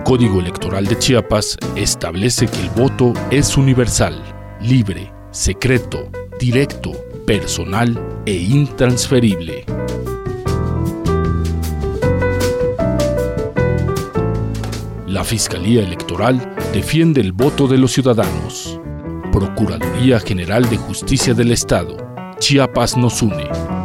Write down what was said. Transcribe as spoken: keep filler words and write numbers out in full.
El Código Electoral de Chiapas establece que el voto es universal, libre, secreto, directo, personal e intransferible. La Fiscalía Electoral defiende el voto de los ciudadanos. Procuraduría General de Justicia del Estado. Chiapas nos une.